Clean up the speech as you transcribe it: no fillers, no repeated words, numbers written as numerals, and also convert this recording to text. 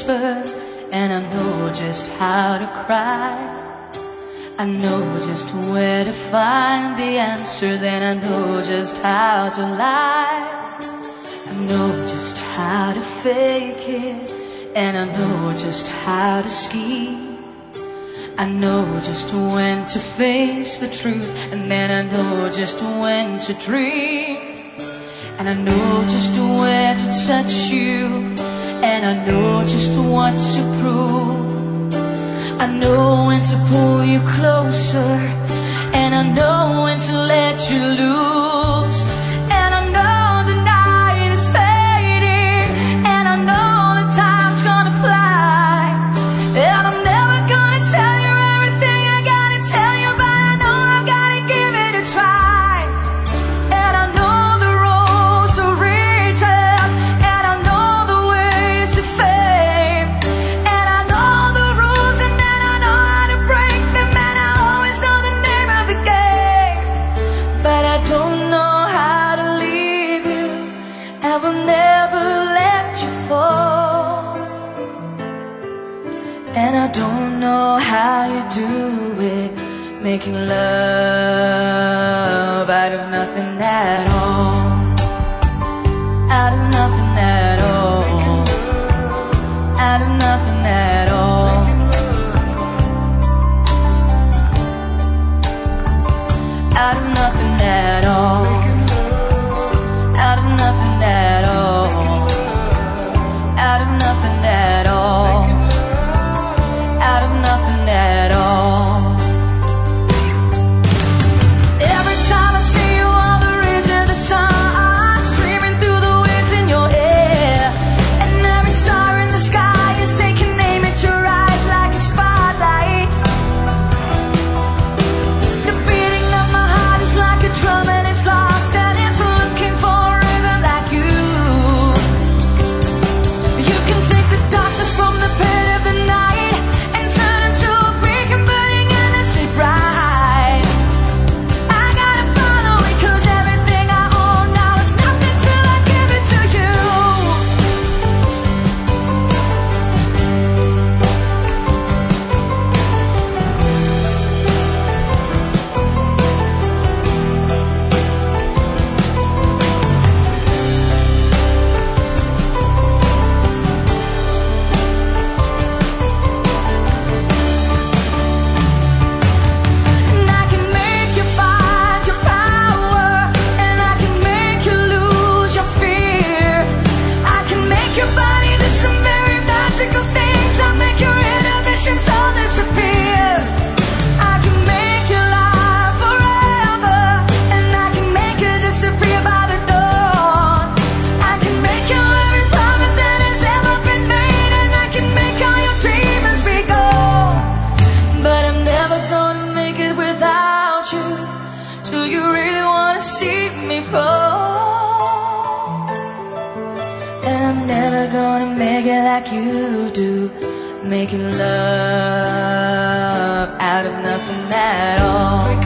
whisper, and I know just how to cry. I know just where to find the answers, and I know just how to lie. I know just how to fake it, and I know just how to scheme. I know just when to face the truth, and then I know just when to dream. And I know just where to touch you, and I know just what to prove. I know when to pull you closer, and I know when to let you loose. And I know the night is fading, and I know the time's gonna fly. And I'm never gonna tell you everything I gotta tell you, but I know I gotta give it a try. And I know the roads to riches, and I know the ways to fame, and I know the rules, and then I know how to break them, and I always know the name of the game. But I don't know how to leave you, I will never let you fall. And I don't know how you do it, making love out of nothing at all. Out of nothing at all. Out of nothing at all. Out of nothing at all. Out of nothing at all. Out of nothing at all. Out of nothing at all. Every time I see you, all there is the sun streaming through the waves in your hair, and every star in the sky is taking aim at your eyes like a spotlight. The beating of my heart is like a drum, and it's lost, and it's looking for a rhythm like you. You can take the darkness from the pit of the night and turn into a beacon burning endlessly bright. I gotta follow it, 'cause everything I own now is nothing till I give it to you. And I can make you find your power, and I can make you lose your fear. I can make your body do some very magical things. I'll make your inhibitions all disappear. I can make you live forever, and I can make you disappear by the dawn. I can make you every promise that has ever been made, and I can make all your demons be gone. But I'm never gonna make it without you. Do you really wanna see me fall? And I'm never gonna make it like you do, making love out of nothing at all.